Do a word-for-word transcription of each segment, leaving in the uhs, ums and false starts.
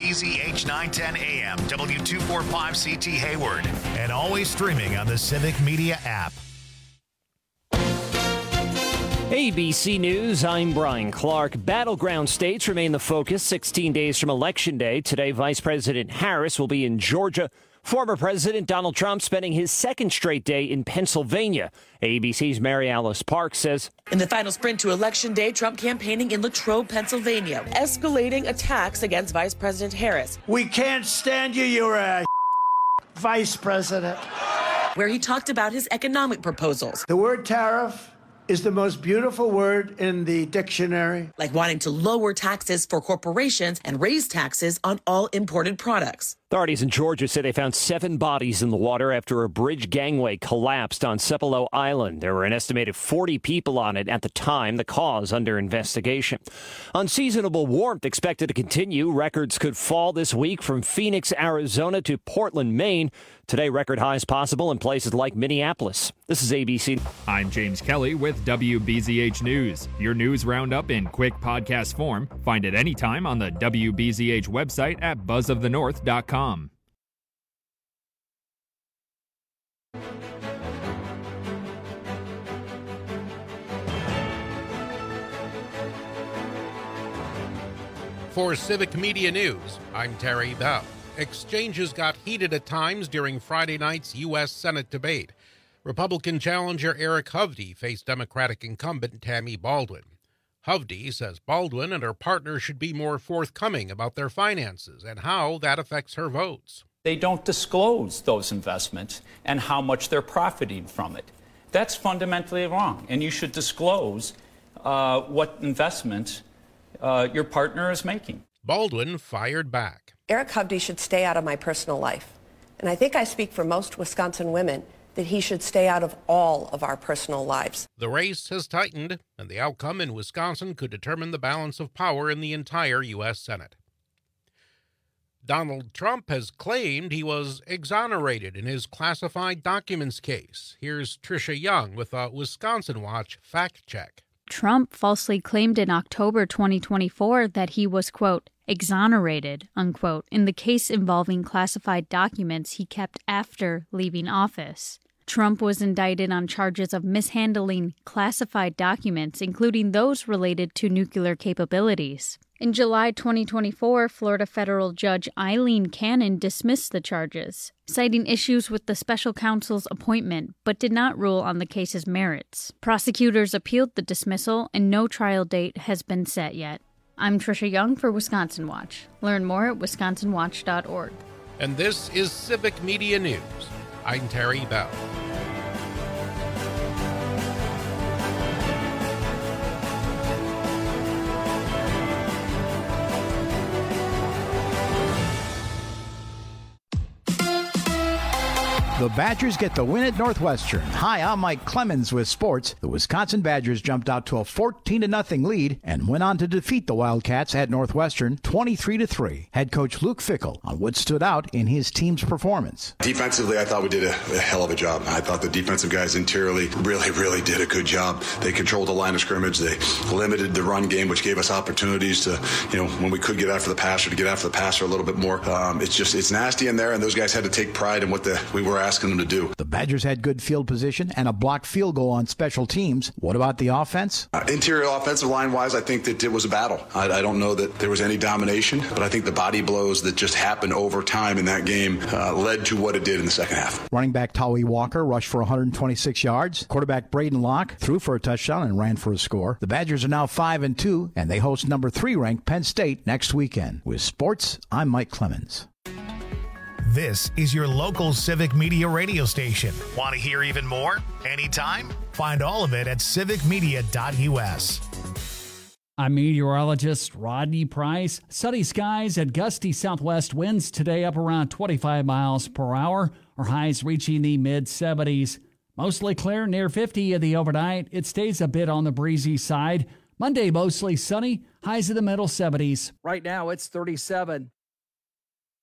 B Z H nine ten A M, W two forty-five C T Hayward, and always streaming on the Civic Media app. A B C News, I'm Brian Clark. Battleground states remain the focus sixteen days from Election Day. Today, Vice President Harris will be in Georgia. Former President Donald Trump spending his second straight day in Pennsylvania. A B C's Mary Alice Park says, in the final sprint to Election Day, Trump campaigning in Latrobe, Pennsylvania, escalating attacks against Vice President Harris. We can't stand you, you're a vice president. Where he talked about his economic proposals. The word tariff is the most beautiful word in the dictionary. Like wanting to lower taxes for corporations and raise taxes on all imported products. Authorities in Georgia say they found seven bodies in the water after a bridge gangway collapsed on Cipolo Island. There were an estimated forty people on it at the time, the cause under investigation. Unseasonable warmth expected to continue. Records could fall this week from Phoenix, Arizona to Portland, Maine. Today, record highs possible in places like Minneapolis. This is A B C. I'm James Kelly with W B Z H News. Your news roundup in quick podcast form. Find it anytime on the W B Z H website at buzz of the north dot com. For Civic Media News, I'm Terry Bell. Exchanges got heated at times during Friday night's U S Senate debate. Republican challenger Eric Hovde faced Democratic incumbent Tammy Baldwin. Hovde says Baldwin and her partner should be more forthcoming about their finances and how that affects her votes. They don't disclose those investments and how much they're profiting from it. That's fundamentally wrong, and you should disclose uh, what investments uh, your partner is making. Baldwin fired back. Eric Hovde should stay out of my personal life, and I think I speak for most Wisconsin women that he should stay out of all of our personal lives. The race has tightened, and the outcome in Wisconsin could determine the balance of power in the entire U S Senate. Donald Trump has claimed he was exonerated in his classified documents case. Here's Tricia Young with a Wisconsin Watch fact check. Trump falsely claimed in October twenty twenty-four that he was, quote, exonerated, unquote, in the case involving classified documents he kept after leaving office. Trump was indicted on charges of mishandling classified documents, including those related to nuclear capabilities. In July twenty twenty-four, Florida federal judge Eileen Cannon dismissed the charges, citing issues with the special counsel's appointment, but did not rule on the case's merits. Prosecutors appealed the dismissal, and no trial date has been set yet. I'm Tricia Young for Wisconsin Watch. Learn more at wisconsin watch dot org. And this is Civic Media News. I'm Terry Bell. The Badgers get the win at Northwestern. Hi, I'm Mike Clemens with sports. The Wisconsin Badgers jumped out to a fourteen to nothing lead and went on to defeat the Wildcats at Northwestern twenty-three to three. Head coach Luke Fickell on what stood out in his team's performance. Defensively, I thought we did a, a hell of a job. I thought the defensive guys interiorly really, really did a good job. They controlled the line of scrimmage. They limited the run game, which gave us opportunities to, you know, when we could get after the passer, to get after the passer a little bit more. Um, it's just, it's nasty in there, and those guys had to take pride in what the we were asking them to do. The Badgers had good field position and a blocked field goal on special teams. What about the offense? Uh, interior offensive line-wise, I think that it was a battle. I, I don't know that there was any domination, but I think the body blows that just happened over time in that game uh, led to what it did in the second half. Running back Tawi Walker rushed for one hundred twenty-six yards. Quarterback Braden Locke threw for a touchdown and ran for a score. The Badgers are now five and two, and they host number three ranked Penn State next weekend. With sports, I'm Mike Clemens. This is your local Civic Media radio station. Want to hear even more? Anytime? Find all of it at civic media dot u s. I'm meteorologist Rodney Price. Sunny skies and gusty southwest winds today up around twenty-five miles per hour, or highs reaching the mid seventies. Mostly clear near fifty in the overnight. It stays a bit on the breezy side. Monday mostly sunny, highs in the middle seventies. Right now it's thirty-seven.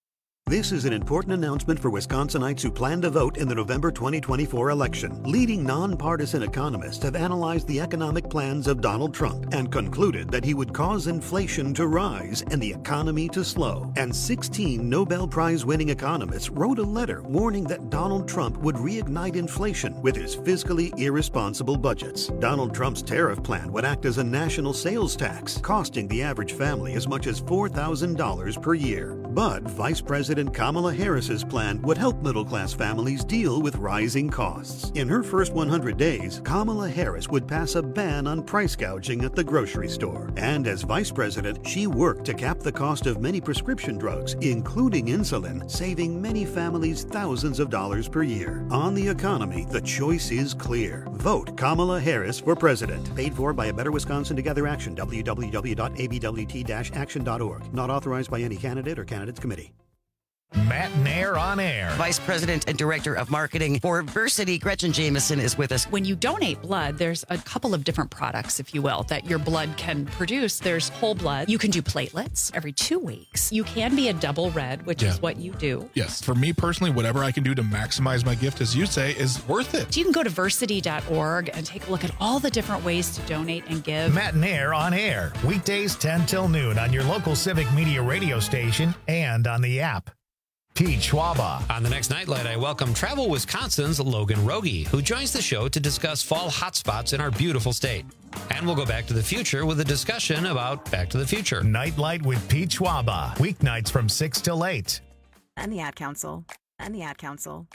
This is an important announcement for Wisconsinites who plan to vote in the November twenty twenty-four election. Leading nonpartisan economists have analyzed the economic plans of Donald Trump and concluded that he would cause inflation to rise and the economy to slow. And sixteen Nobel Prize-winning economists wrote a letter warning that Donald Trump would reignite inflation with his fiscally irresponsible budgets. Donald Trump's tariff plan would act as a national sales tax, costing the average family as much as four thousand dollars per year. But Vice President Kamala Harris's plan would help middle-class families deal with rising costs. In her first one hundred days, Kamala Harris would pass a ban on price gouging at the grocery store. And as vice president, she worked to cap the cost of many prescription drugs, including insulin, saving many families thousands of dollars per year. On the economy, the choice is clear. Vote Kamala Harris for president. Paid for by a Better Wisconsin Together Action, w w w dot a b w t dash action dot org. Not authorized by any candidate or candidates committee. Matt Nair on air. Vice President and Director of Marketing for Versity, Gretchen Jameson, is with us. When you donate blood, there's a couple of different products, if you will, that your blood can produce. There's whole blood. You can do platelets every two weeks. You can be a double red, which yeah. is what you do. Yes. For me personally, whatever I can do to maximize my gift, as you say, is worth it. So you can go to versity dot org and take a look at all the different ways to donate and give. Matt Nair on air. Weekdays ten till noon on your local Civic Media radio station and on the app. Pete Schwaba. On the next Nightlight, I welcome Travel Wisconsin's Logan Rogie, who joins the show to discuss fall hotspots in our beautiful state. And we'll go back to the future with a discussion about Back to the Future. Nightlight with Pete Schwaba. Weeknights from six till eight. And the Ad Council. And the Ad Council.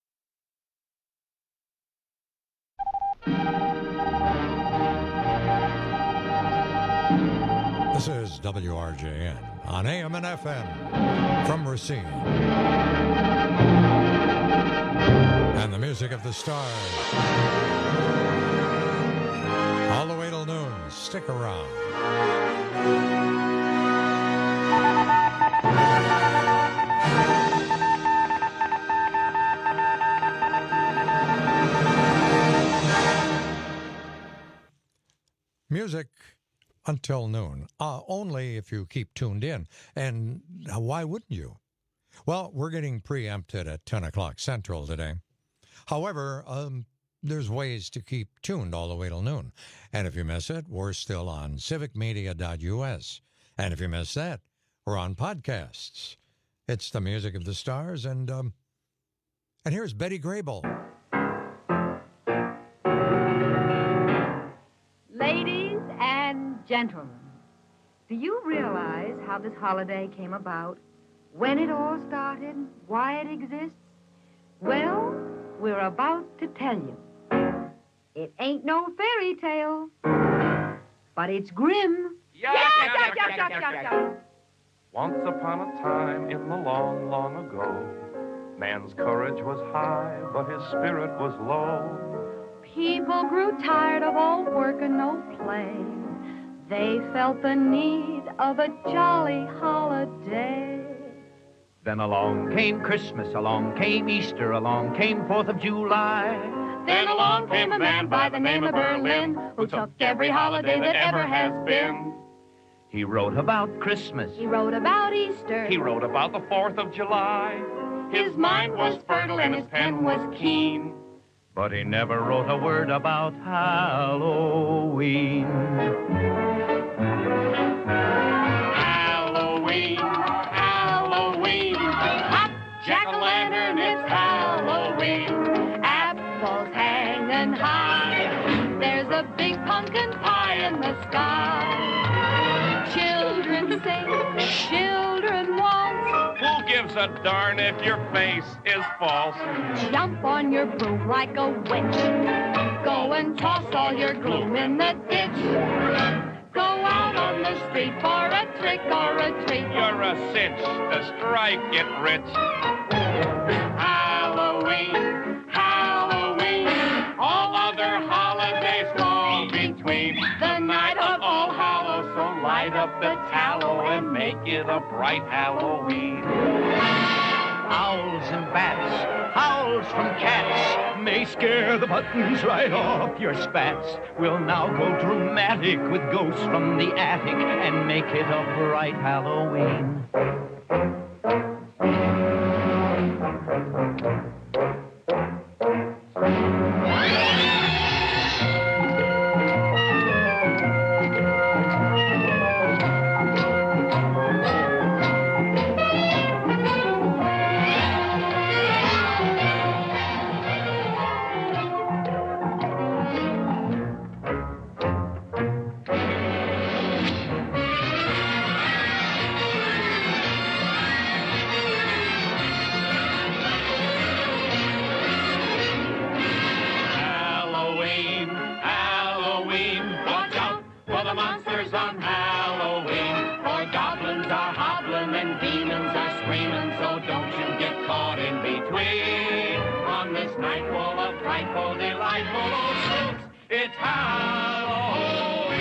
This is W R J N on A M and F M from Racine. And the music of the stars. All the way till noon. Stick around. Music until noon, uh, only if you keep tuned in. And why wouldn't you? Well, we're getting preempted at ten o'clock Central today. However, um, there's ways to keep tuned all the way till noon. And if you miss it, we're still on civic media dot u s. And if you miss that, we're on podcasts. It's the music of the stars. And, um, and here's Betty Grable. Ladies and gentlemen, do you realize how this holiday came about? When it all started? Why it exists? Well, we're about to tell you. It ain't no fairy tale, but it's grim. Yeah, yeah, yeah, yeah, yeah, yeah, yeah, yeah, yeah. Once upon a time in the long, long ago, man's courage was high, but his spirit was low. People grew tired of all work and no play. They felt the need of a jolly holiday. Then along came Christmas, along came Easter, along came Fourth of July. Then along came a man by the name of Berlin, who took every holiday that ever has been. He wrote about Christmas. He wrote about Easter. He wrote about the Fourth of July. His mind was fertile and his pen was keen. But he never wrote a word about Halloween. Halloween, Halloween, hot jack-o'-lantern, it's Halloween. Apples hanging high, there's a big pumpkin pie in the sky. Children sing, children waltz. Who gives a darn if your face is false? Jump on your broom like a witch. Go and toss all your gloom in the ditch. Go out on the street for a trick or a treat. You're a cinch to strike it rich. Halloween, Halloween, all other holidays fall between. The night of All Hallows, so light up the tallow and make it a bright Halloween. Owls and bats, howls from cats, may scare the buttons right off your spats. We'll now go dramatic with ghosts from the attic and make it a bright Halloween. demons are screaming, so don't you get caught in between. On this night full of frightful, delightful old spooks, it's Halloween.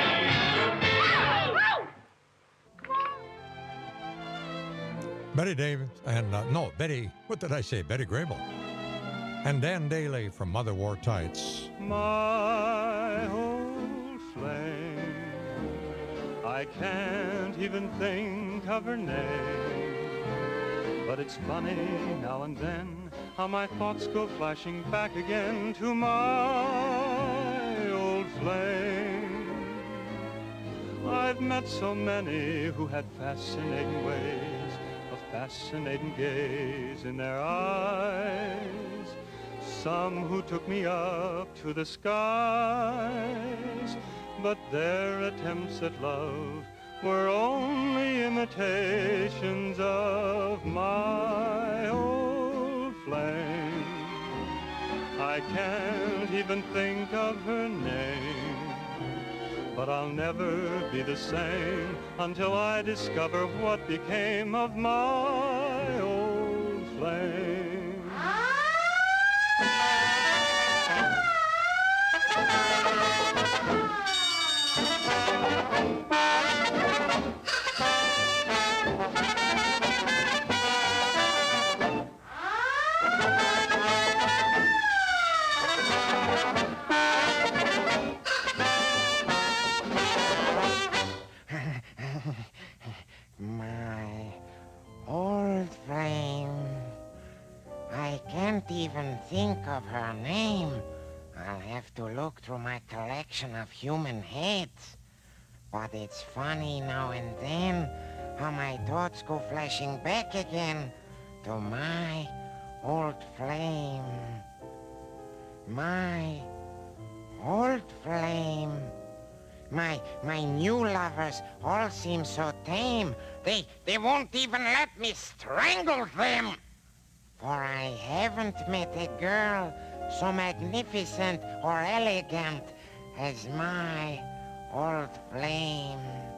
Betty Davis and, uh, no, Betty, what did I say? Betty Grable. And Dan Daly from Mother Wore Tights. My old flame, I can't even think of her name. But it's funny now and then how my thoughts go flashing back again to my old flame. I've met so many who had fascinating ways, a fascinating gaze in their eyes. Some who took me up to the skies, but their attempts at love were only imitations of my old flame. I can't even think of her name, but I'll never be the same until I discover what became of my old flame. My old flame. I can't even think of her name. I'll have to look through my collection of human heads. But it's funny now and then how my thoughts go flashing back again to my old flame. My old flame. My, my new lovers all seem so tame. They, they won't even let me strangle them. For I haven't met a girl so magnificent or elegant as my old flame.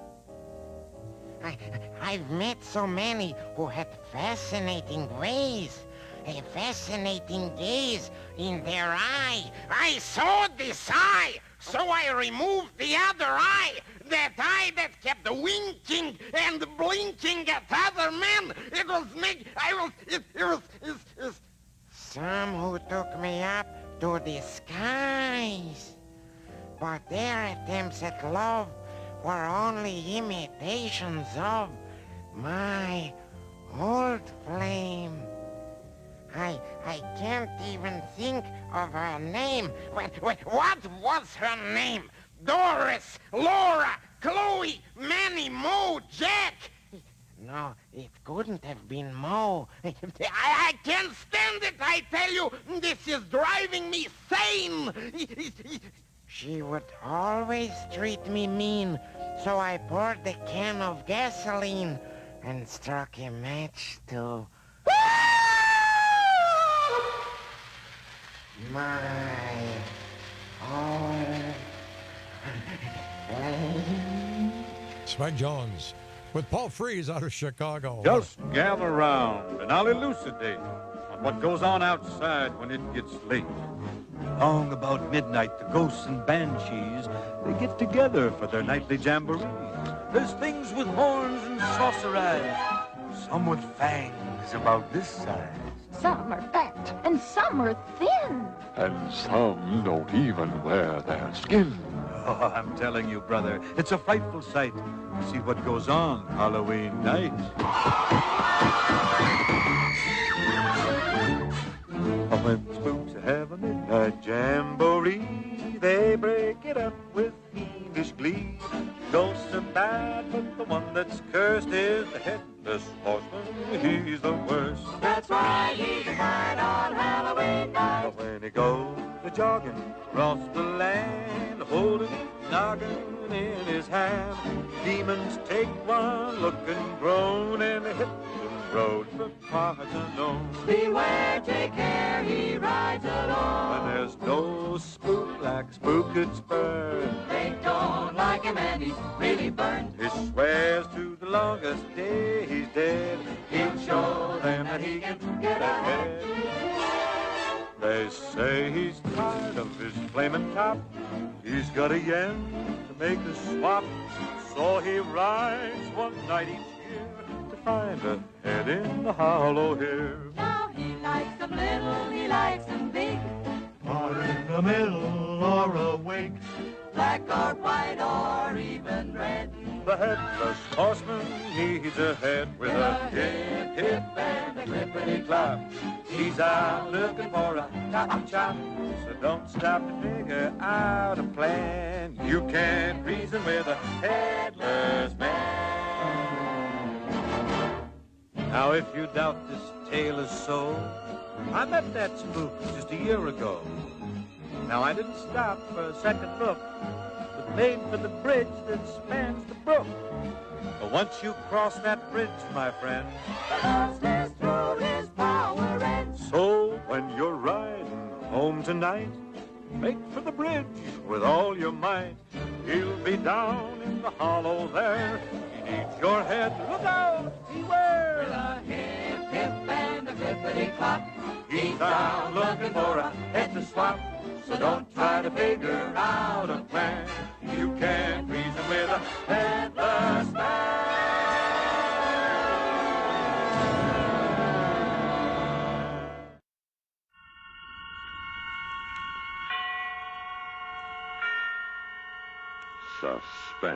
I, I've met so many who had fascinating ways, a fascinating gaze in their eye. I saw this eye, so I removed the other eye, that eye that kept winking and blinking at other men. It was me, I was, it, it was, it, it, some who took me up to the skies. But their attempts at love were only imitations of my old flame. I, I can't even think of her name. Wait, wait, what was her name? Doris, Laura, Chloe, Manny, Mo, Jack. No, it couldn't have been Mo. I, I can't stand it, I tell you. This is driving me sane. She would always treat me mean, so I poured the can of gasoline and struck a match to my old flame. Spike Jones with Paul Frees out of Chicago. Just gather round and I'll elucidate on what goes on outside when it gets late. Long about midnight, the ghosts and banshees, they get together for their nightly jamboree. There's things with horns and saucer eyes, some with fangs about this size. Some are fat and some are thin. And some don't even wear their skin. Oh, I'm telling you, brother, it's a frightful sight to see what goes on Halloween night. When spooks have a midnight jamboree, they break it up with fiendish glee. Ghosts are bad, but the one that's cursed is the headless horseman. He's the worst. That's why he's mine on Halloween night. But when he goes a-jogging across the land, holding a noggin in his hand, demons take one look and groan and hit the road for parts unknown. Beware, take care, he rides alone. And there's no spook like Spooked Spur. They don't like him and he's really burned. He swears to the longest day he's dead. say he's tired of his flaming top. He's got a yen to make a swap, so he rides one night each year to find a head in the hollow here. Now he likes them little, he likes them big, Or in the middle or awake, black or white or even red. the headless horseman needs a head with a hip, hip, and a clippity-clop. He's out looking for a top chop, so don't stop to figure out a plan. You can't reason with a headless man. Now, if you doubt this tale is so, I met that spook just a year ago. Now, I didn't stop for a second look, but made for the bridge that spans the brook. But once you cross that bridge, my friend, the Lord stares through his power ends. So when you're riding home tonight, make for the bridge with all your might. He'll be down in the hollow there. He needs your head. Look out, beware. With a hip, hip, and a clippity-clop, He's down looking for a head to swap. So don't try to figure out a plan. You can't reason with a headless man. Suspense.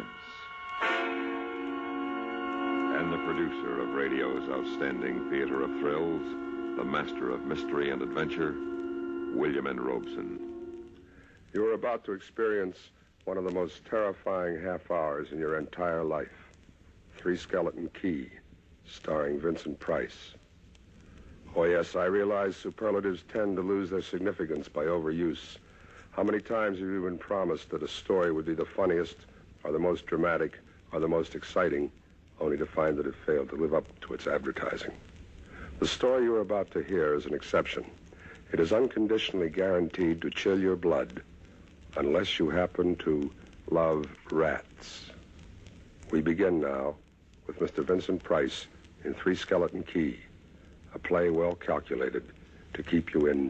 And the producer of radio's outstanding theater of thrills, the master of mystery and adventure, William N. Robeson. You are about to experience one of the most terrifying half hours in your entire life. Three Skeleton Key, starring Vincent Price. Oh, yes, I realize superlatives tend to lose their significance by overuse. How many times have you been promised that a story would be the funniest, or the most dramatic, or the most exciting, only to find that it failed to live up to its advertising? The story you are about to hear is an exception. It is unconditionally guaranteed to chill your blood, unless you happen to love rats. We begin now with Mister Vincent Price in Three Skeleton Key, a play well calculated to keep you in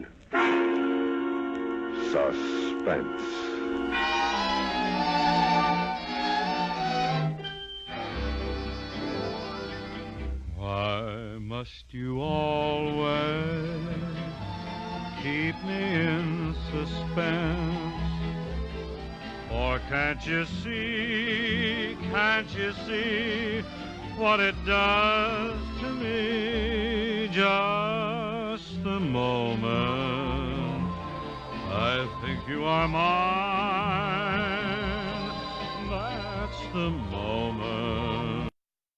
suspense. Why must you always keep me in suspense? Or can't you see, can't you see what it does to me? Just the moment I think you are mine, that's the moment.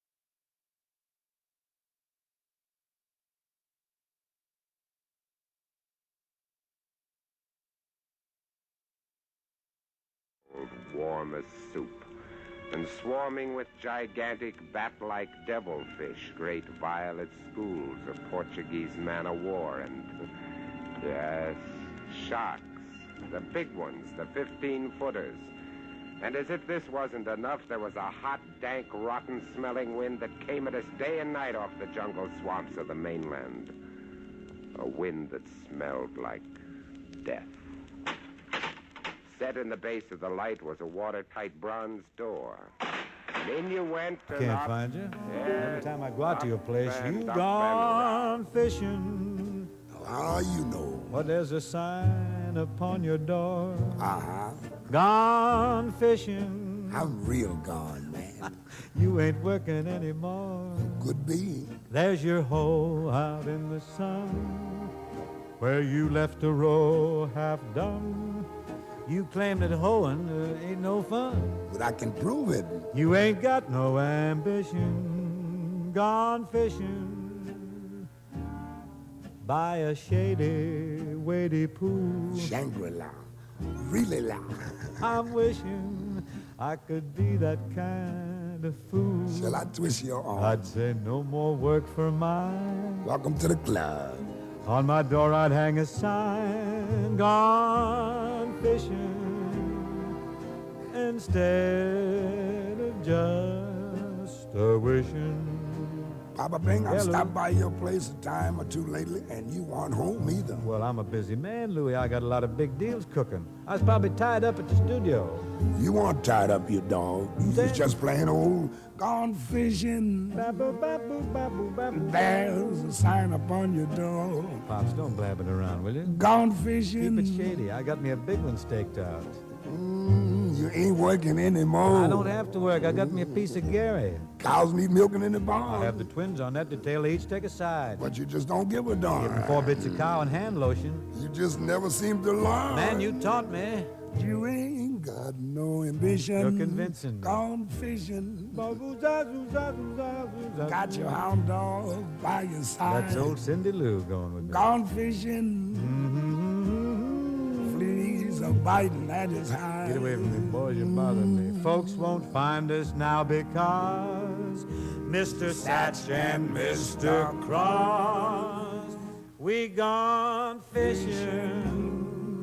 Warm as soup, and swarming with gigantic bat-like devilfish, great violet schools of Portuguese man-o-war, and, yes, sharks, the big ones, the fifteen-footers. And as if this wasn't enough, there was a hot, dank, rotten-smelling wind that came at us day and night off the jungle swamps of the mainland. A wind that smelled like death. Set in the base of the light was a watertight bronze door. And in you went and Can't up, find you. yes, Every time I go out to your place, and you up gone fishing. How you know? Well, there's a sign upon your door. Uh-huh. Gone fishing. I'm real gone, man. You ain't working anymore. Could be. There's your hole out in the sun, where you left a row half done. You claim that hoeing uh, ain't no fun. But I can prove it. You ain't got no ambition. Gone fishing by a shady, wady pool. Shangri-La. Really la. I'm wishing I could be that kind of fool. Shall I twist your arm? I'd say no more work for mine. Welcome to the club. On my door I'd hang a sign, gone fishing, instead of just a wishing. Papa Bing, I've Yeah, Louis. stopped by your place a time or two lately, and you aren't home either. Well, I'm a busy man, Louis. I got a lot of big deals cooking. I was probably tied up at the studio. You weren't tied up, you dog. You was just plain old gone fishing. There's a sign upon your door. Pops, don't blab it around, will you? Gone fishing. Keep it shady. I got me a big one staked out. Mm, you ain't working anymore. I don't have to work. I got me a piece of Gary. Cows need milking in the barn. I have the twins on that detail. They each take a side. But you just don't give a darn. Give me four bits of cow and hand lotion. You just never seem to learn. Man, you taught me. You ain't got no ambition. You're convincing me. Gone fishing. Got your hound dog by your side. That's old Cindy Lou going with me. Gone fishing. Mm-hmm. Fleas are biting at his hide. Get away from me, boys. You bother me. Folks won't find us now because Mister Satch and Mister Cross, we gone fishing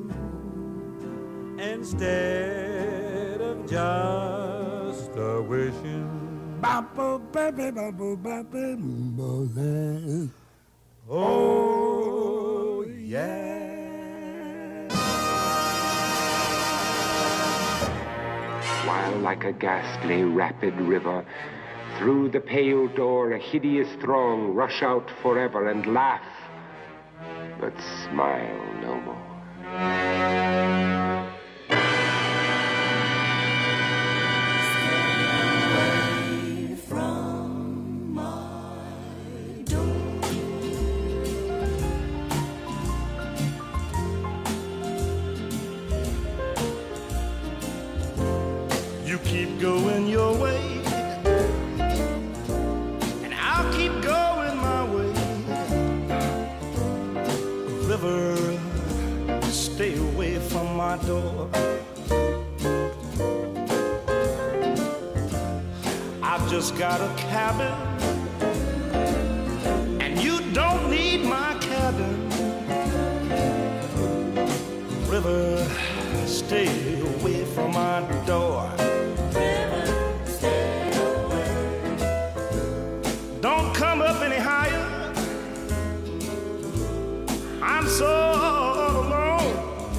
instead of just a wishing. Oh, yeah. While like a ghastly rapid river, through the pale door a hideous throng rush out forever and laugh, but smile no more. You keep going your way, and I'll keep going my way. River, stay away from my door. I've just got a cabin, and you don't need my cabin. River, stay away from my door. Don't come up any higher. I'm so all alone.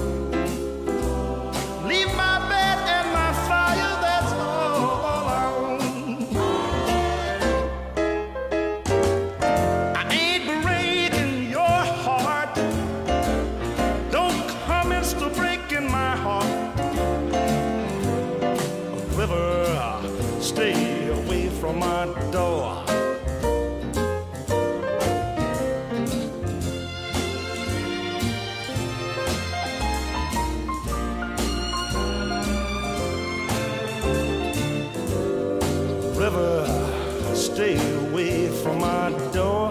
Leave my bed and my fire, that's all I own. I ain't breaking your heart. Don't come and still breaking my heart. River, stay away from my door. River, stay away from my door.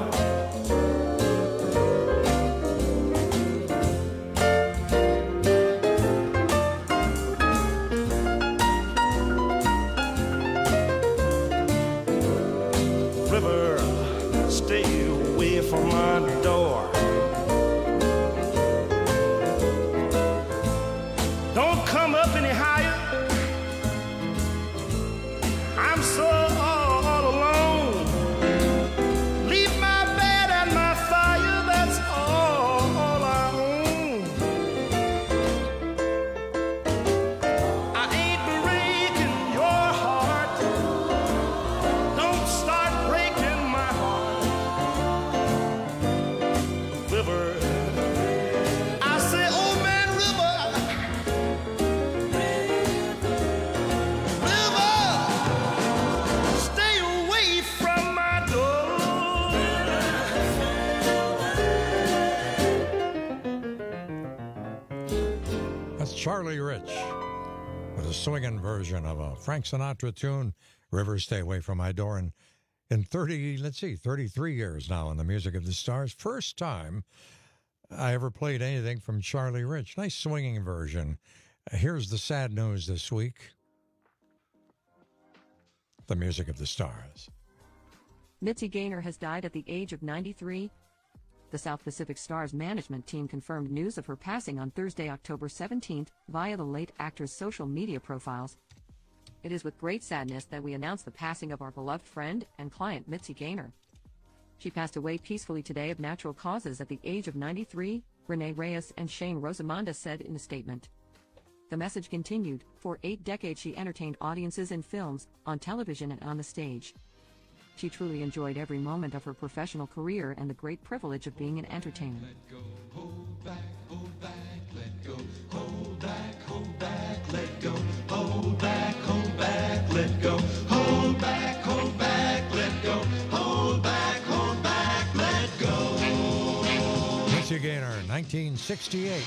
River, stay away from my door. Don't come up any higher. I'm so all alone. Leave my bed and my fire, that's all I own. I ain't breaking your heart. Don't start breaking my heart. River, I say, old man River. Charlie Rich with a swinging version of a Frank Sinatra tune, River, Stay Away From My Door. And in thirty, let's see, thirty-three years now in the Music of the Stars, first time I ever played anything from Charlie Rich. Nice swinging version. Here's the sad news this week. The Music of the Stars. Mitzi Gaynor has died at the age of ninety-three. The South Pacific Stars management team confirmed news of her passing on Thursday, October seventeenth, via the late actor's social media profiles. It is with great sadness that we announce the passing of our beloved friend and client Mitzi Gaynor. She passed away peacefully today of natural causes at the age of ninety-three, Renee Reyes and Shane Rosamonda said in a statement. The message continued, for eight decades she entertained audiences in films, on television and on the stage. She truly enjoyed every moment of her professional career and the great privilege of being an entertainer. Let go, hold back, hold back, let go, hold back, hold back, let go, hold back, hold back, let go, hold back, hold back, let go, hold back, hold back, let go. Mitzi Gaynor, nineteen sixty-eight.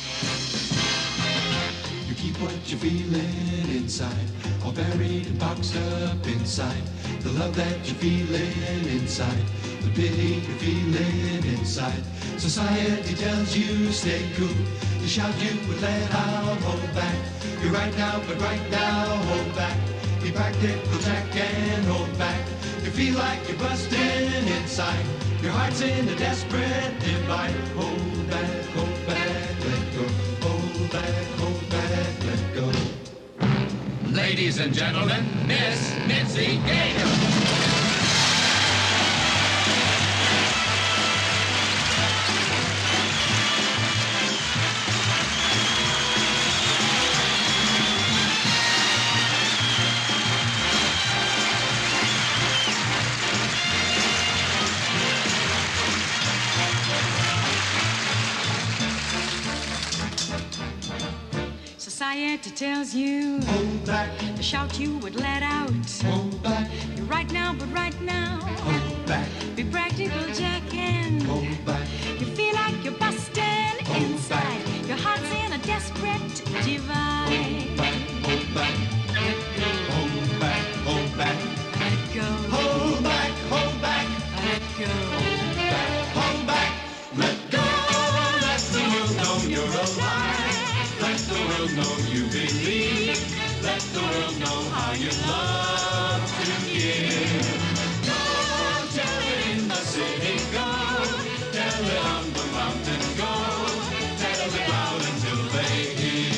You keep what you're feeling inside, all buried and boxed up inside. The love that you're feeling inside, the pity you're feeling inside. Society tells you stay cool. You shout you would let out, hold back. You're right now, but right now, hold back. Be practical, Jack, and hold back. You feel like you're busting inside. Your heart's in a desperate divide. Hold back, hold back, let go. Hold back, hold back, let go. Ladies and gentlemen, Miss Mitzi Gaynor. Society tells you hold back. The shout you would let out, hold back. You're right now, but right now, hold back. Be practical, Jack, and hold back. You feel like you're busting hold inside. Back. Your heart's in a desperate divide. Hold back, hold back. Let go. Hold back, hold back. Let go. Hold back, hold back. Let go. Hold back, hold back. Let go. Let the world know you're alive. Let the world know you believe. Let the world know how you love to give. Go tell it in the city, go. Tell it on the mountain, go. Tell it loud until they hear.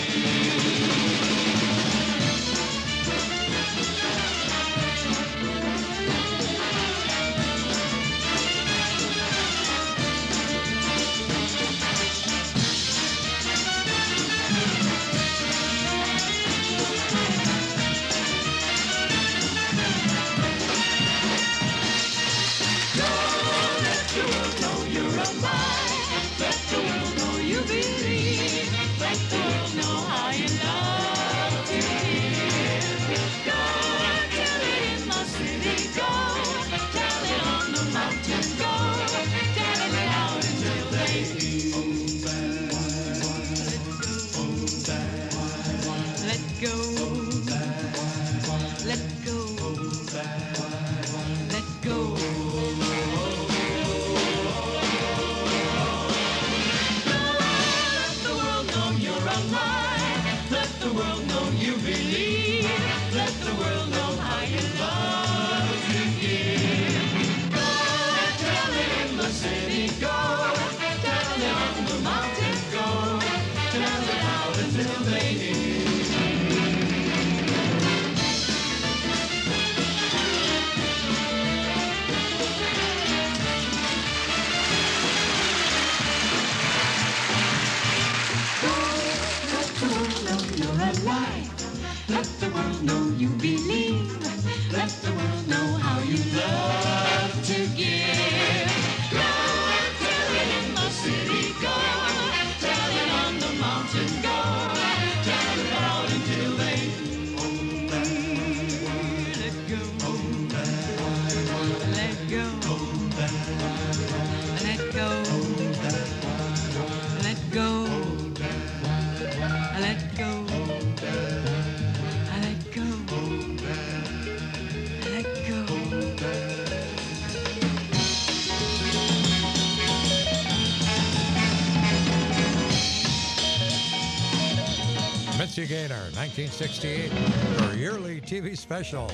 Mitzi Gaynor, nineteen sixty-eight, her yearly T V special.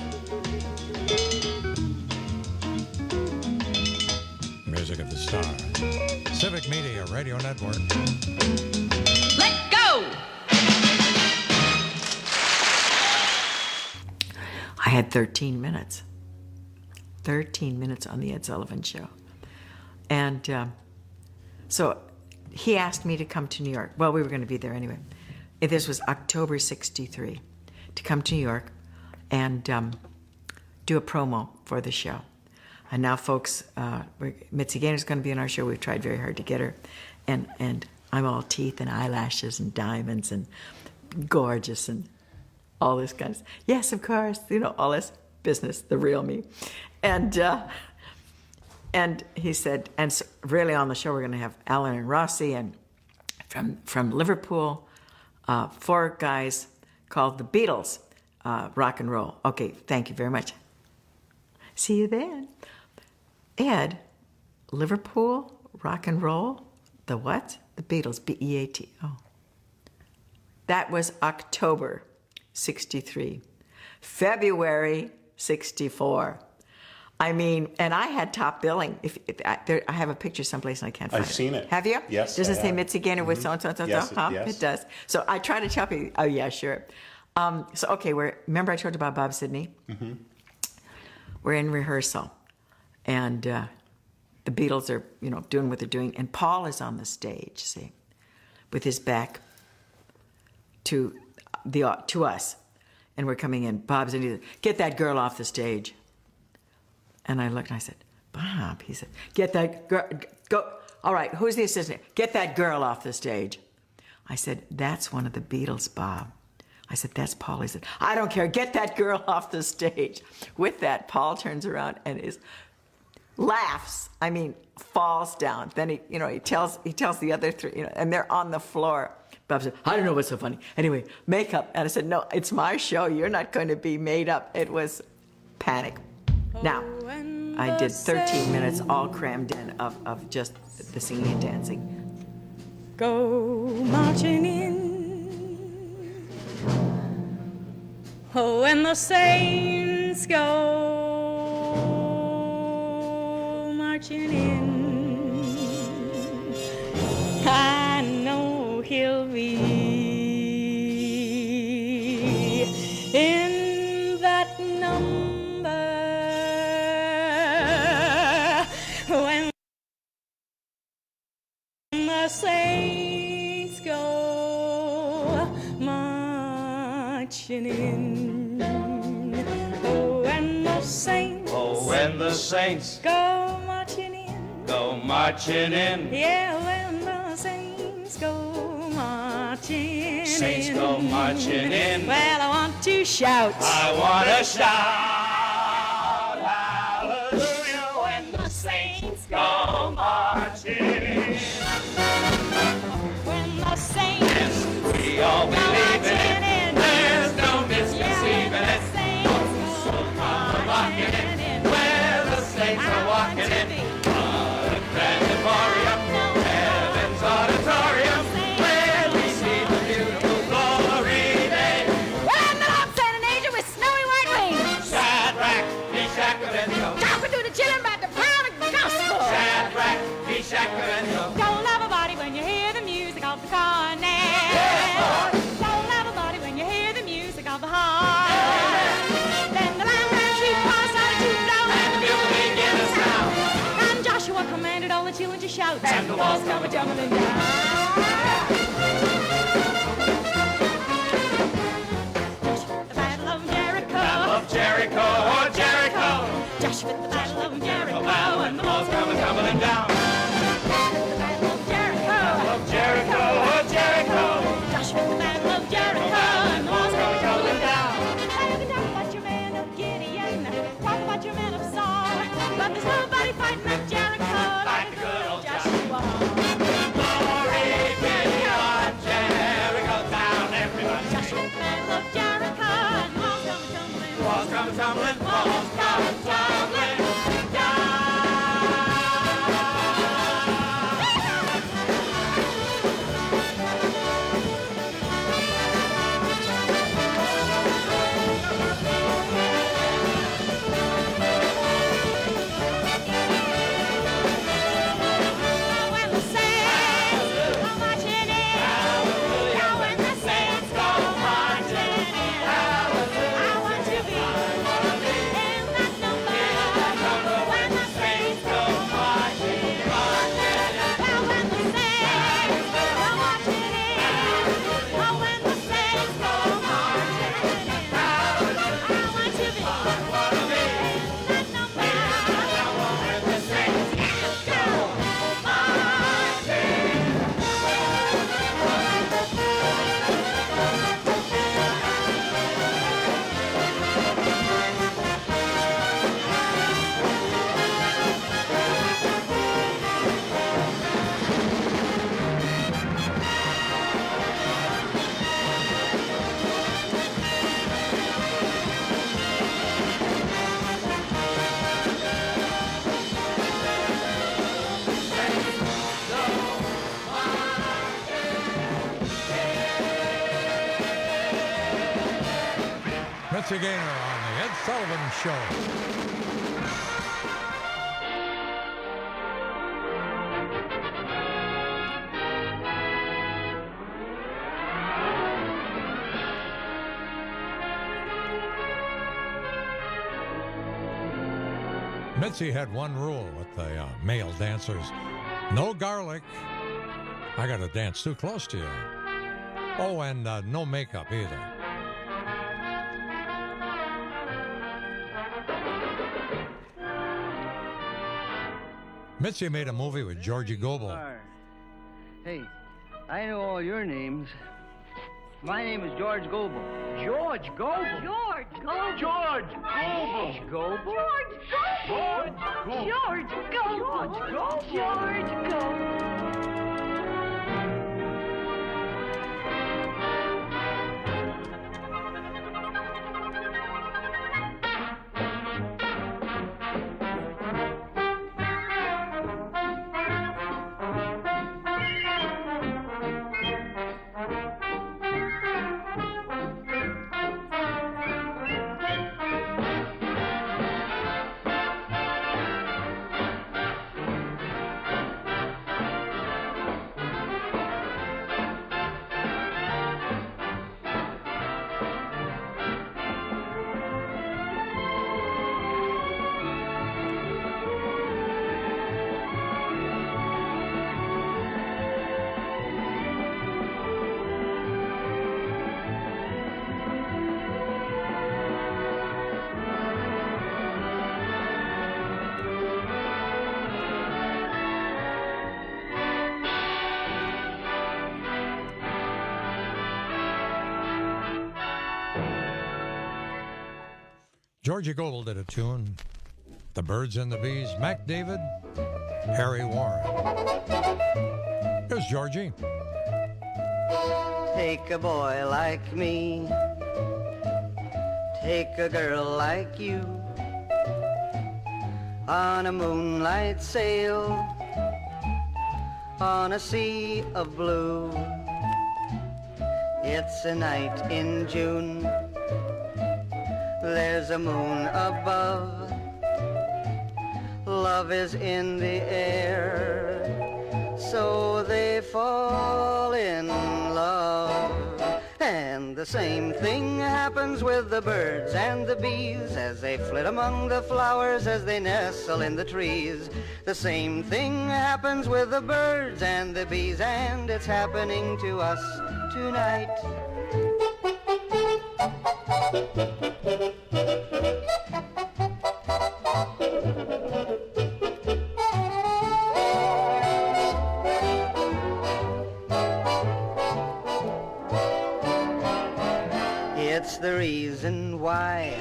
Music of the Stars. Civic Media Radio Network. Let go! I had thirteen minutes. thirteen minutes on the Ed Sullivan Show. And um, so he asked me to come to New York. Well, we were going to be there anyway. This was October sixty-three, to come to New York and um, do a promo for the show. And now, folks, uh, Mitzi Gaynor's going to be on our show. We've tried very hard to get her. And, and I'm all teeth and eyelashes and diamonds and gorgeous and all this kind of stuff. Yes, of course, you know, all this business, the real me. And uh, and he said, and so really on the show we're going to have Alan and Rossi, and from from Liverpool, uh, four guys called the Beatles, uh, rock and roll. Okay, thank you very much. See you then. Ed, Liverpool, rock and roll, the what? The Beatles, B E A T. Oh. That was October sixty-three. February sixty-four. I mean, and I had top billing. If, if I, there, I have a picture someplace and I can't find I've it. I've seen it. Have you? Yes, Does it I say have. Mitzi Gaynor with Mhm. so and so and so? Yes, it- huh? yes. It does. So I try to tell people, oh yeah, sure. Um, so okay, we're remember I told you about Bob Sidney? Mm-hmm. We're in rehearsal, and uh, the Beatles are, you know, doing what they're doing, and Paul is on the stage, see, with his back to the to us, and we're coming in. Bob's in. He said, "Get that girl off the stage." And I looked and I said, "Bob," he said, "Get that girl. Go. All right, who's the assistant? Get that girl off the stage." I said, "That's one of the Beatles, Bob." I said, "That's Paul." He said, "I don't care. Get that girl off the stage." With that, Paul turns around and is laughs. I mean, falls down. Then he, you know, he tells he tells the other three, you know, and they're on the floor. Bob said, "I don't know what's so funny." Anyway, makeup. And I said, "No, it's my show. You're not going to be made up." It was panic. Now, I did thirteen minutes all crammed in of, of just the singing and dancing. Go marching in. Oh, and the saints go marching in. I know he'll be in that number when the saints go marching in. Oh, when the saints, Oh, when the saints go marching in. go marching in. Yeah, when the saints go marching Saints in. go marching in. Well, I want to shout. I want to shout hallelujah when the saints go marching in. When the saints We all go believe marching in it. in. There's no misconceiving Yeah, it. when the saints So go come walking in. in. Where the saints are walking in. What a grand emporium. Heaven's auditorium. Where we see the beautiful glory day. When the Lord sent an angel with snowy white wings. Shadrach, Meshach, Abednego. Talking to the children about the power of the gospel. Shadrach, Meshach, Abednego. Don't love a body when you hear the music of the cornet. Don't love a body when you hear the music of the heart. Then the lamb ran sheep started to blow. And the bugle began to sound. And Joshua commanded all the children to shout. And the walls come a-tumbling down. The Battle of Jericho. Battle of Jericho, oh Jericho. Joshua at the Battle of Jericho. Wow, and the walls come tumbling down. The Battle of Jericho. Battle of Jericho, oh Jericho. Joshua at the Battle of Jericho. And the walls come tumbling down. Now you can talk about your man of Gideon. Talk about your man of Saul. But there's nobody fighting at Jericho like the good old Joshua. Glory be on Jericho town, everybody. Joshua at the Battle of Jericho. And the walls come tumbling. Walls come tumbling, walls come tumbling down. When the saints go marching in. Yeah, when the saints go marching in. I want to be in that number. Mitzi Gaynor on the Ed Sullivan Show. Mitzi had one rule with the uh, male dancers. No garlic. I got to dance too close to you. Oh, and uh, no makeup either. Mitzi made a movie with Georgie Goebel. Hey, I know all your names. My name is George Goebel. George Goebel? George Goebel. George Goebel. George Goebel. George Goebel. George Goebel. George Goebel. Georgie Goebel did a tune. The Birds and the Bees, Mac David, Harry Warren. Here's Georgie. Take a boy like me, take a girl like you, on a moonlight sail, on a sea of blue. It's a night in June, there's a moon above, love is in the air, so they fall in love. And the same thing happens with the birds and the bees as they flit among the flowers, as they nestle in the trees. The same thing happens with the birds and the bees, and it's happening to us tonight. It's the reason why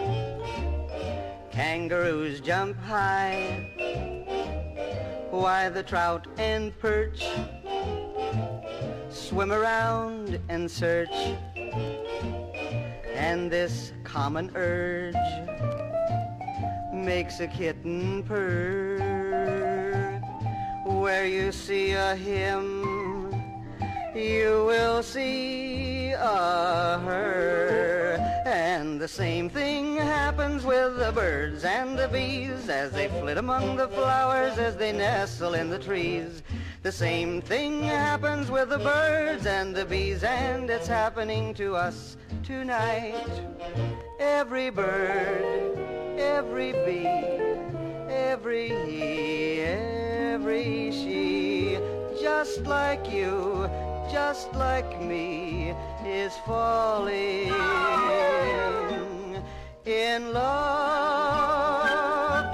kangaroos jump high, why the trout and perch swim around and search, and this common urge makes a kitten purr. Where you see a him, you will see a her. And the same thing happens with the birds and the bees as they flit among the flowers, as they nestle in the trees. The same thing happens with the birds and the bees, and it's happening to us tonight. Every bird, every bee, every he, every she, just like you, just like me, is falling in love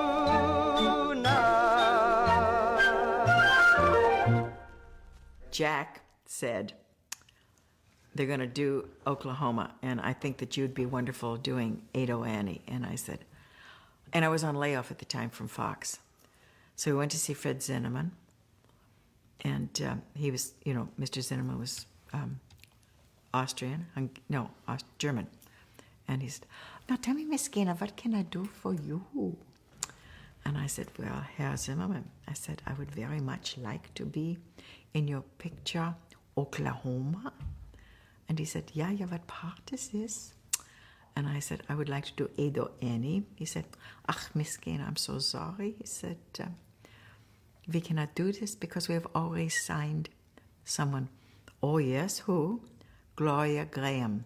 tonight. Jack said they're going to do Oklahoma, and I think that you'd be wonderful doing Ado Annie. And I said, and I was on layoff at the time from Fox. So we went to see Fred Zinnemann, and um, he was, you know, Mister Zinnemann was um, Austrian, hung, no, Aust- German. And he said, now tell me, Miss Gaynor, what can I do for you? And I said, well, Herr Zimmerman, I said, I would very much like to be in your picture, Oklahoma. And he said, yeah, yeah, what part is this? And I said, I would like to do Edo Annie. He said, Ach, Miss Gaynor, I'm so sorry. He said, uh, we cannot do this because we have already signed someone. Oh, yes, who? Gloria Graham.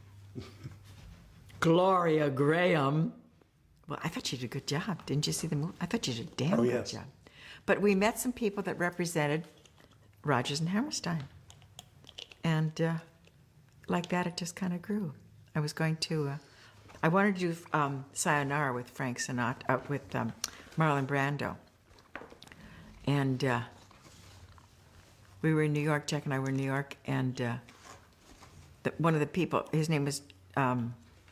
Gloria Graham? Well, I thought she did a good job. Didn't you see the movie? I thought she did a damn Oh, good yes. job. But we met some people that represented Rodgers and Hammerstein. And uh, like that, it just kind of grew. I was going to, uh, I wanted to do um, Sayonara with Frank Sinatra, uh, with um, Marlon Brando. And uh, we were in New York, Jack and I were in New York, and uh, the, one of the people, his name was um,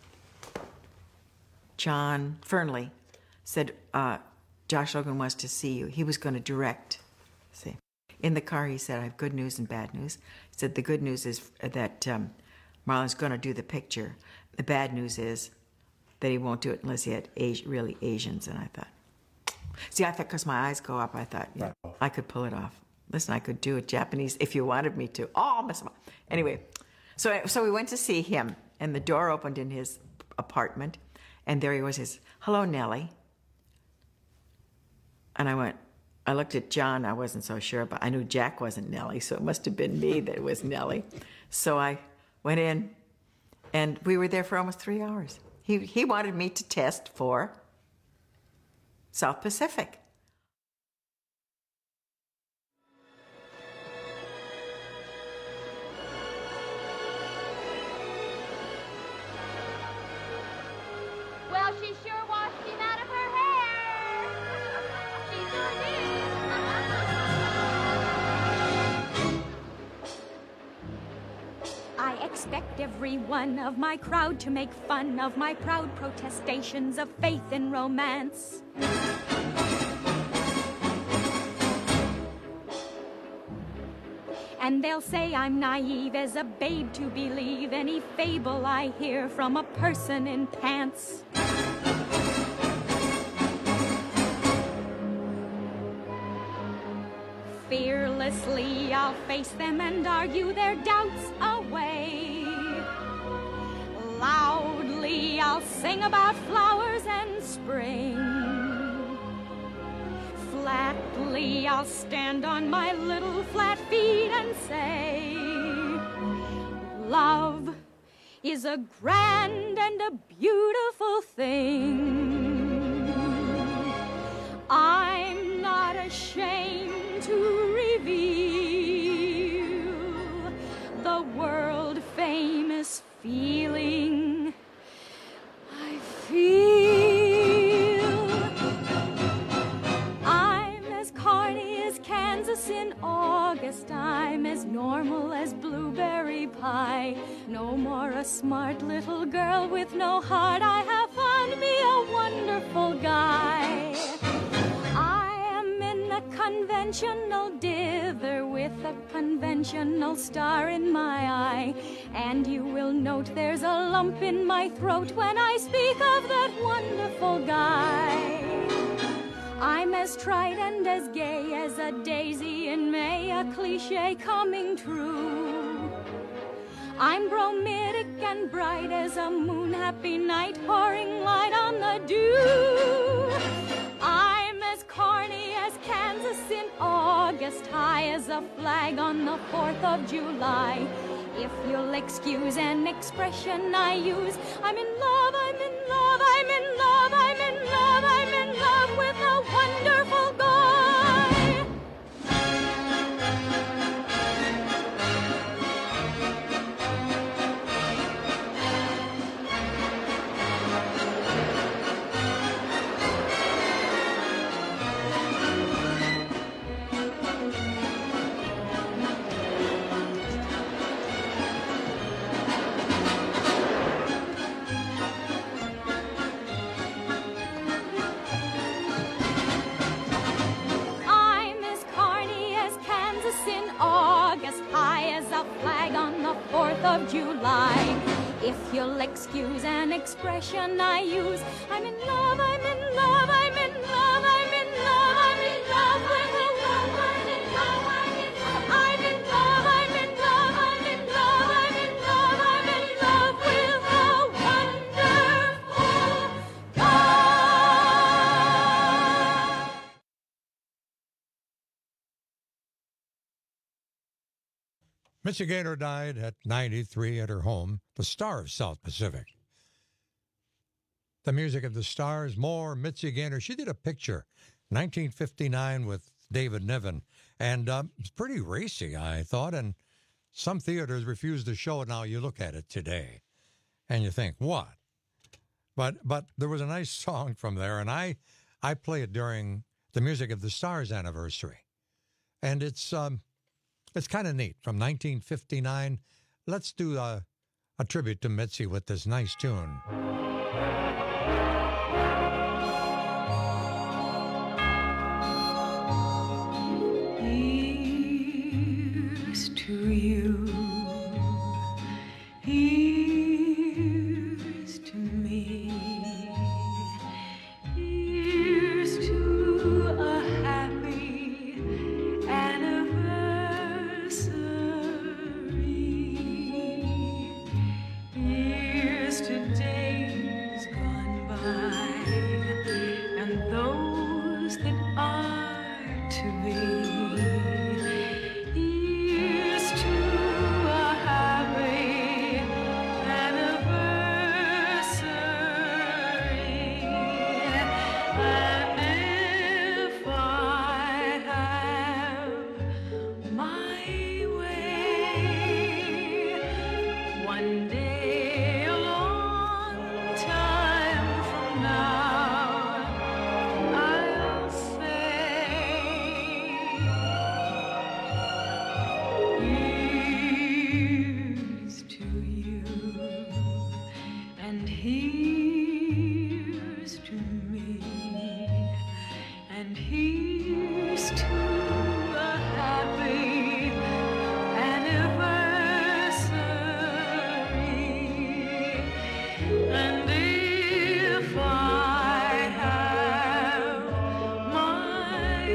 John Fernley, said, uh, Josh Logan wants to see you. He was going to direct. See, in the car, he said, I have good news and bad news. He said, the good news is that um, Marlon's going to do the picture. The bad news is that he won't do it unless he had Asi- really Asians. And I thought, see, I thought because my eyes go up, I thought, yeah, I could pull it off. Listen, I could do it Japanese if you wanted me to. Oh, Miss Ma- anyway, so so we went to see him, and the door opened in his apartment, and there he was. His hello, Nellie. And I went. I looked at John. I wasn't so sure, but I knew Jack wasn't Nellie, so it must have been me that was Nellie. So I went in, and we were there for almost three hours. He he wanted me to test for South Pacific. Well, she sure washed him out of her hair. She sure did. I expect every one of my crowd to make fun of my proud protestations of faith in romance. And they'll say I'm naive as a babe to believe any fable I hear from a person in pants. Fearlessly I'll face them and argue their doubts away. Loudly I'll sing about flowers and spring. Flatly I'll stand on my little flat feet and say, love is a grand and a beautiful thing. I'm not ashamed to reveal the world famous feeling I feel. I'm as carny as Kansas in August. I'm as normal as blueberry pie. No more a smart little girl with no heart. I have found me a wonderful guy. I am in a conventional dither with a conventional star in my eye. And you will note there's a lump in my throat when I speak of that wonderful guy. I'm as trite and as gay as a daisy in May, a cliche coming true. I'm bromidic and bright as a moon-happy night, pouring light on the dew. I'm as corny as Kansas in August, high as a flag on the fourth of July. If you'll excuse an expression I use, I'm in love, I'm in love, I'm in love, I'm in love, I'm in love with a wonderful guy. I'm as carny as Kansas in August, high as a flag on the fourth of July. If you'll excuse an expression I use, I'm in love, I'm in love, I'm in love, I'm in love, I'm in love with a woman. I'm in love, I'm in love, I'm in love, I'm in love, I'm in love, I'm in love, I'm in love with a wonderful Mitzi Gaynor died at ninety-three at her home, the star of South Pacific. The music of the stars, more Mitzi Gaynor. She did a picture, nineteen fifty-nine, with David Niven, and um, it's pretty racy, I thought, and some theaters refused to show it. Now you look at it today, and you think, what? But but there was a nice song from there, and I I play it during the Music of the Stars anniversary, and it's um it's kind of neat, from nineteen fifty-nine. Let's do a, a tribute to Mitzi with this nice tune. Here's to you. Here's to me. Here's to a happy anniversary. Here's to days gone by and those that are to be. Here's to a happy anniversary. And if I have my way, one day a long time from now, I'll say, here's to you, and here's to me, and here's to a happy anniversary. And if I have my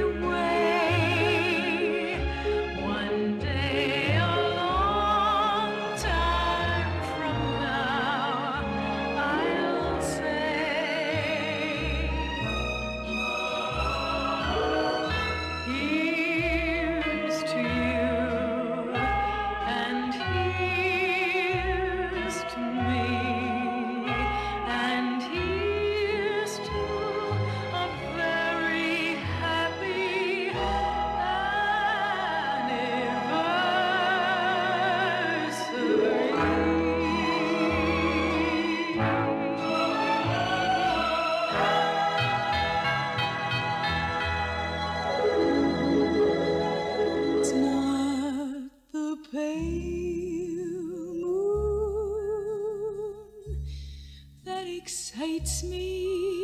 way, one day a long time from now, I'll say, here's to you, and here's to me, and here's to a very happy anniversary. It's not the pale moon that excites me,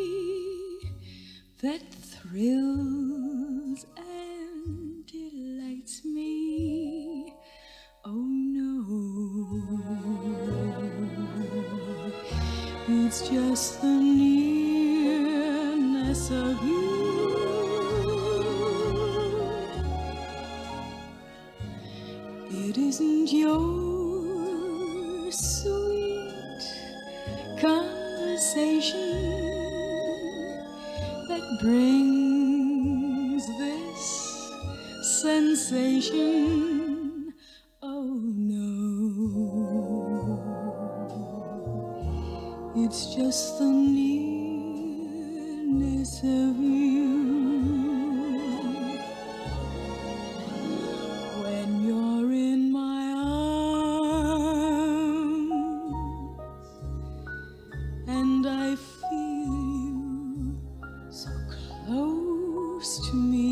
that thrills and delights me. Oh no, it's just the nearness of you. It isn't your sweet conversation that brings this sensation. Oh no, it's just the nearness of you. When you're in my arms and I feel you so close to me,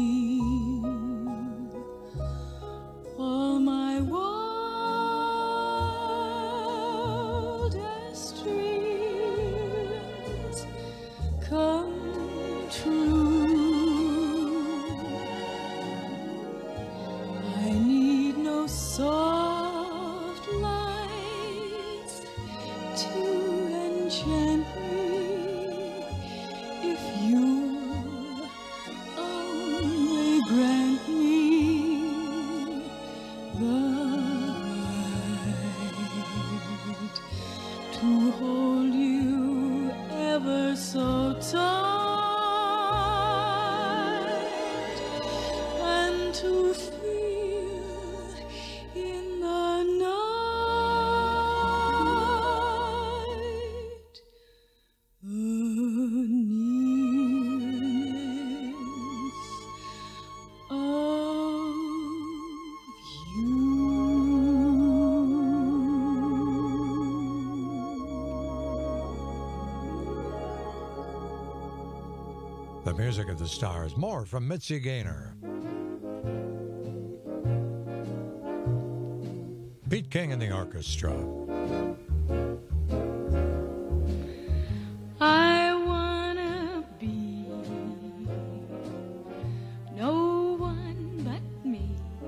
all my wildest dreams come true. I need no soft lights to enchant me if you only grant me the right to hold you ever so tight and to feel in the music of the stars. More from Mitzi Gaynor. Pete King and the orchestra. I wanna be no one but me.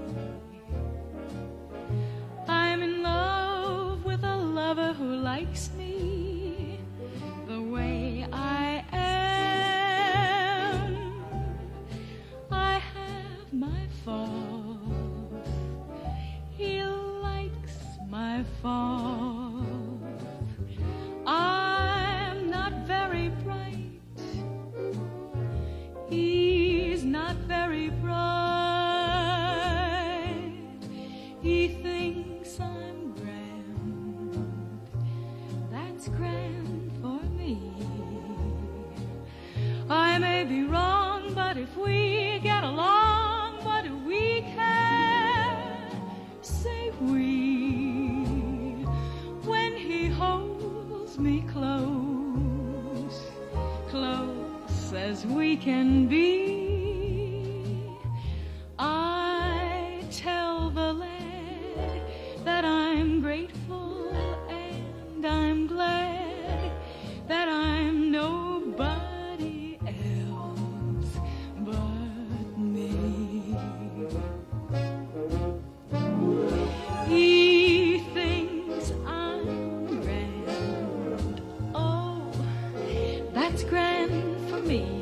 I'm in love with a lover who likes me the way I am. I have my faults. He likes my faults. I'm not very bright. He's not very bright. He thinks I'm grand. That's grand for me. I may be wrong, but if we get along, what do we care? Say we. When he holds me close, close as we can be, I tell the lad that I'm grateful and I'm glad that I'm nobody else but me. He thinks I'm grand. Oh, that's grand for me.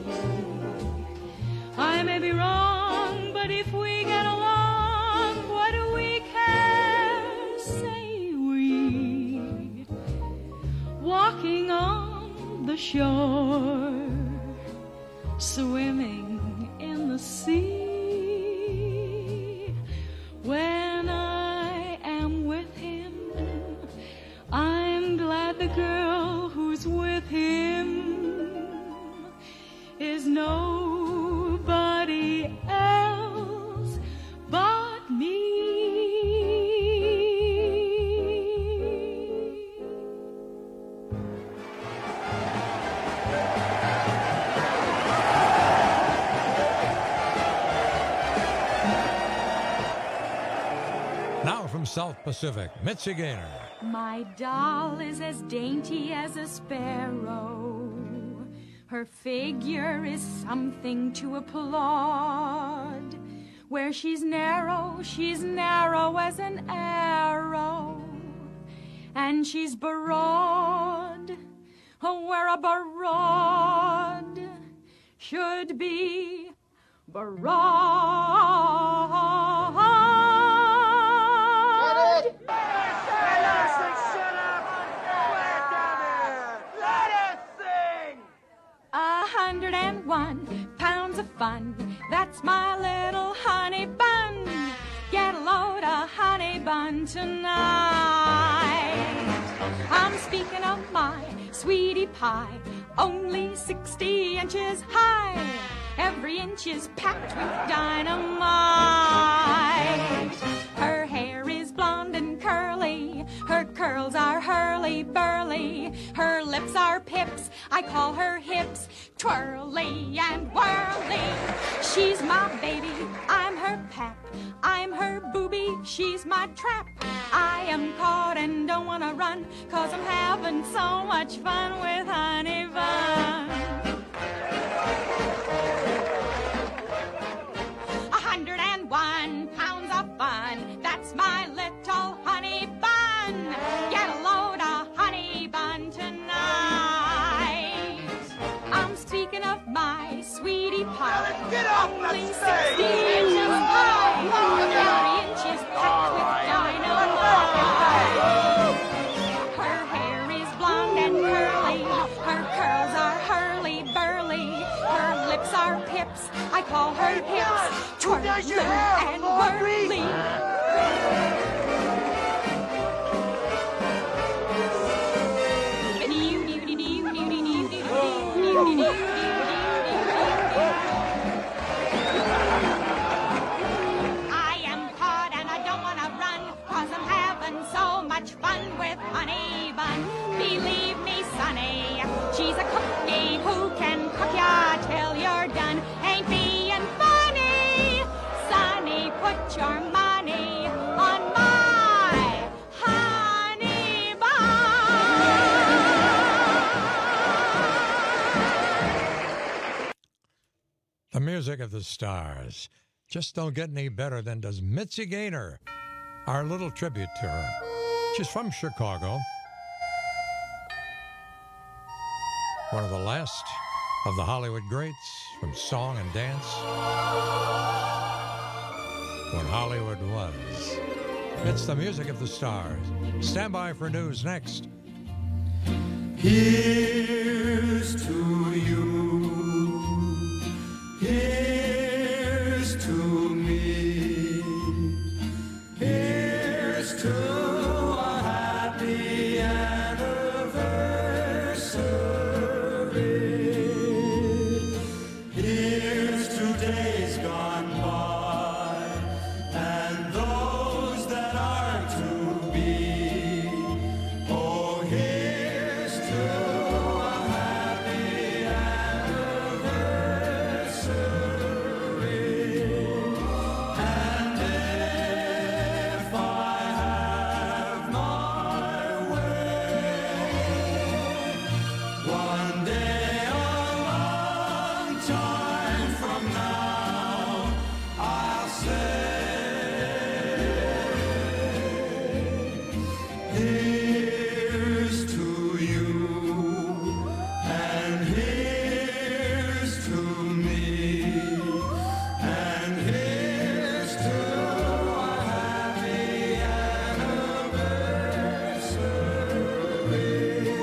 I may be wrong, but if we get along, what do we care? Say we. Walking on the shore, swimming in the sea. When I am with him, I'm glad the girl who's with him is nobody else but me. Now from South Pacific, Mitzi Gaynor. My doll is as dainty as a sparrow. Her figure is something to applaud. Where she's narrow, she's narrow as an arrow. And she's broad, oh, where a broad should be broad. A hundred and one pounds of fun. That's my little honey bun. Get a load of honey bun tonight. I'm speaking of my sweetie pie, only sixty inches high. Every inch is packed with dynamite. Her hair is blonde and curly. Her curls are hurly-burly. Her lips are pips. I call her hips twirly and whirly. She's my baby. I'm her pap. I'm her booby. She's my trap. I am caught and don't want to run, 'cause I'm having so much fun with Honey Bun. A hundred and one pounds of fun. That's my little honey bun. Get a load of honey bun tonight. I'm speaking of my sweetie pie. Get off Only the sixty stage. inches high. Every inch is packed with dynamite. Her hair is blonde and curly. Her curls are hurly-burly. Her lips are pips. I call her hips twirly and whirly. I am caught and I don't want to run, 'cause I'm having so much fun with Honey Bun. Believe me, Sonny, she's a cookie who can cook ya till you're done. put your money on my honey bun. The music of the stars just don't get any better than does Mitzi Gaynor. Our little tribute to her. She's from Chicago. One of the last of the Hollywood greats from song and dance. When Hollywood was. It's the music of the stars. Stand by for news next. Here's to you. Here's to me. Here's to a happy anniversary. Here's to days gone by and those that are to be. Oh, here's to a happy anniversary. And if I have my way, one day a long time from now, I'll say, here's to you, and here's to me, and here's to a happy anniversary.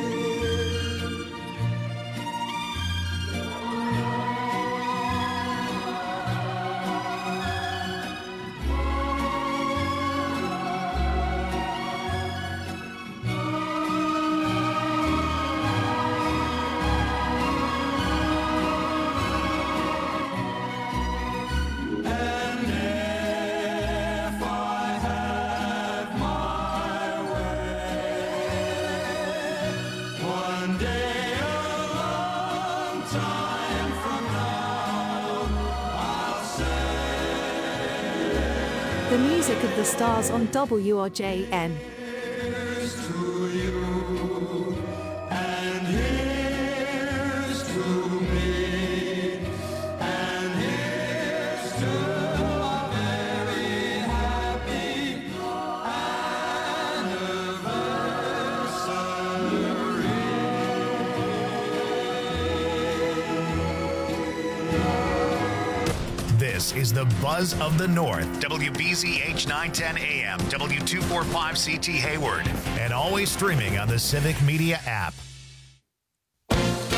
And if I have my way, one day a long time from now, I'll say, The music of the stars on W R J N. here's to you, and here's to me, and here's to a very happy anniversary. This is the Buzz of the North, W B Z H nine ten A M, W two forty-five C T Hayward, and always streaming on the Civic Media app.